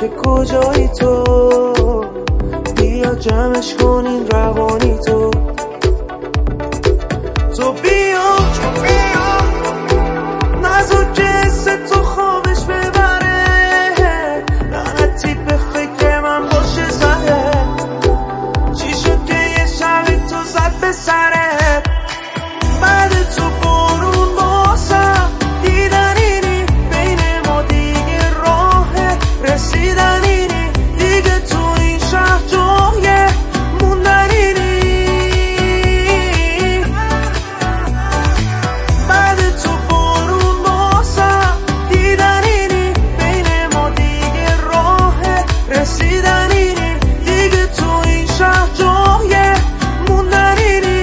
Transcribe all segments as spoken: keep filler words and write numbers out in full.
که کجایی تو، بیا جمعش کنین روانی تو. تو بیا نزار که حس تو خوابش ببره، لعنتی به فکر من باشه زده. چی شد که یه شبی تو زد به سرت؟ بعد تو برون باسم دیدن اینی، بین ما دیگه راه رسیدن اینی، دیگه تو این شهر جای موندن اینی. بعد تو برون باسم دیدن اینی، بین ما دیگه راه رسیدن اینی، دیگه تو این شهر جای موندن اینی.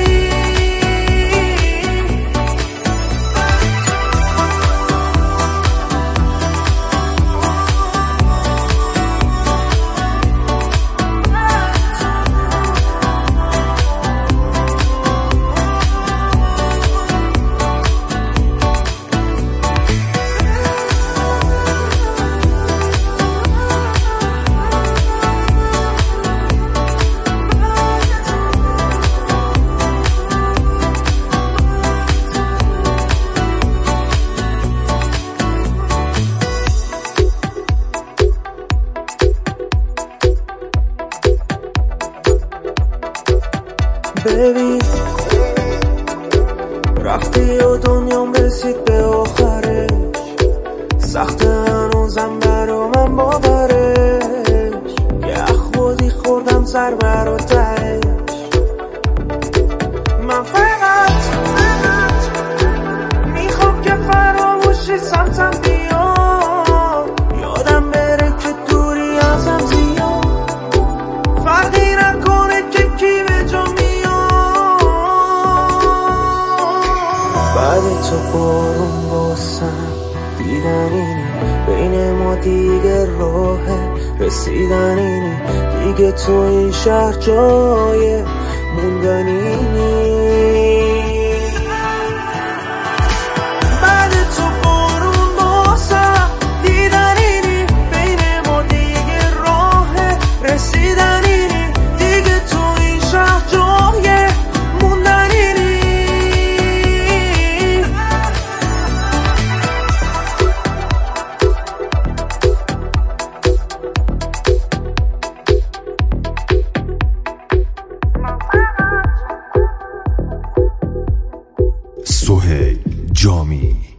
ببین رفتی و دنیام رسید به آخرش، سخت هنوزم برا من باورش. یه خودی خوردم سر برا تهش. من فقط میخوام که فراموشی سمتم بیاد، یادم بره که دوری ازم زیاد، فرقی نکنه که کی به جا میاد. بعد تو برون باسم دیدن اینی، بین ما دیگه راه رسیدن اینی، دیگه تو این شهر جای موندن اینی. بعد تو برون باسم دیدن اینی، بین ما دیگه راه رسیدن اینی، دیگه تو این شهر جای موندن اینی. سهیل جامی.